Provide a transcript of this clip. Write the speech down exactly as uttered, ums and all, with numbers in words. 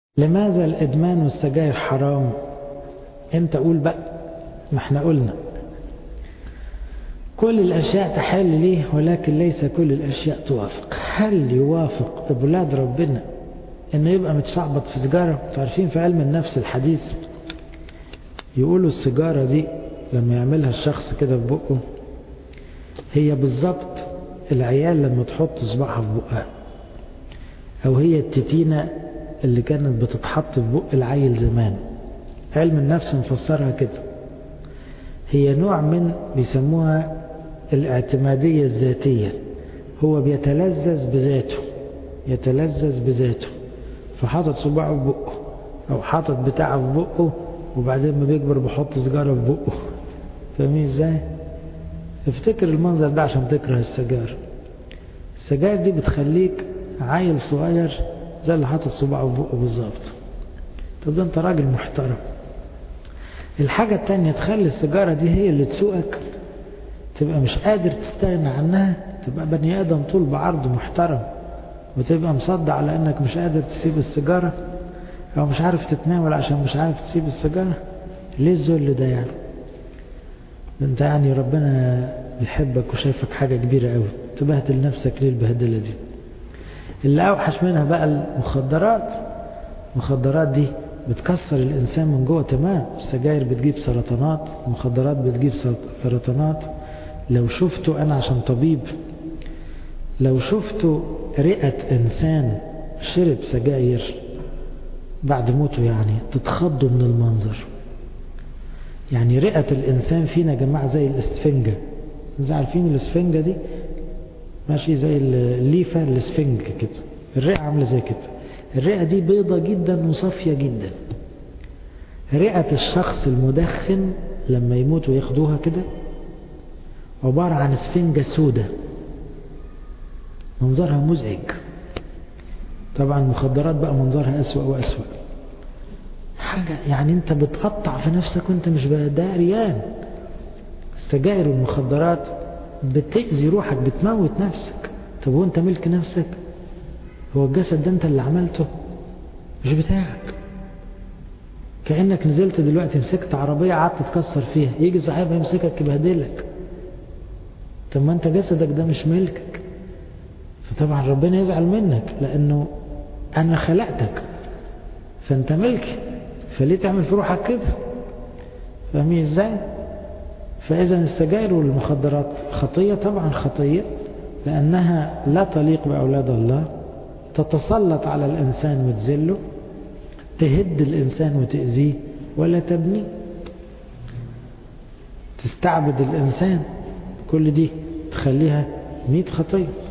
لماذا الإدمان والسجاير حرام؟ انت قول بقى، ما احنا قلنا كل الأشياء تحل ليه، ولكن ليس كل الأشياء توافق. هل يوافق أولاد ربنا إنه يبقى متشعبط في سيجارة؟ تعرفين في علم النفس الحديث يقولوا السيجارة دي لما يعملها الشخص كده في بقه هي بالظبط العيال لما تحط صباعها في بقها، أو هي التتينة اللي كانت بتتحط في بق العيل زمان. علم النفس مفسرها كده، هي نوع من بيسموها الاعتمادية الذاتية. هو بيتلذذ بذاته، يتلذذ بذاته، فحاطط صباعه في بقه أو حاطط بتاعه في بقه، وبعدين ما بيكبر بيحط سجارة في بقه. فاهمين ازاي؟ افتكر المنظر ده عشان تكره السجاير. السجاير دي بتخليك عيل صغير زي اللي حاطط صباعه في بقه بالظبط. طب ده انت راجل محترم. الحاجة التانية تخلي السيجارة دي هي اللي تسوقك، تبقى مش قادر تستغنى عنها، تبقى بني آدم طول بعرض محترم، وتبقى مصدع على انك مش قادر تسيب السيجارة، او مش عارف تتناول عشان مش عارف تسيب السيجارة. ليه الذل ده يعني؟ انت يعني ربنا بيحبك وشايفك حاجة كبيرة قوي، تبهدل نفسك ليه البهدلة دي؟ اللي اوحش منها بقى المخدرات. المخدرات دي بتكسر الإنسان من جوه تمام. السجاير بتجيب سرطانات، المخدرات بتجيب سرطانات. لو شفتوا، أنا عشان طبيب، لو شفتوا رئة إنسان شرب سجاير بعد موته يعني تتخضوا من المنظر. يعني رئة الإنسان فينا جماعة زي الإسفنجة. انتوا عارفين الإسفنجة دي ماشي زي الليفة الإسفنج كده، الرئة عاملة زي كده. الرئة دي بيضة جدا وصافية جدا. رئة الشخص المدخن لما يموت وياخدوها كده عبارة عن اسفنجة سودة، منظرها مزعج. طبعا المخدرات بقى منظرها أسوأ وأسوأ. حاجة يعني انت بتقطع في نفسك وانت مش داريان. السجائر والمخدرات بتأذي روحك، بتموت نفسك. طب وانت ملك نفسك؟ هو الجسد ده انت اللي عملته، مش بتاعك. كأنك نزلت دلوقتي مسكت عربية قعدت تكسر فيها، يجي صاحبها يمسكك يبهدلك. طب ما انت جسدك ده مش ملكك. فطبعا ربنا يزعل منك، لانه انا خلقتك فانت ملكي، فليه تعمل في روحك كده؟ فاهمين ازاي؟ فاذا السجائر والمخدرات خطية، طبعا خطية، لانها لا تليق باولاد الله، تتسلط على الإنسان وتذله، تهد الإنسان وتأذيه ولا تبني، تستعبد الإنسان. كل دي تخليها مئة خطية.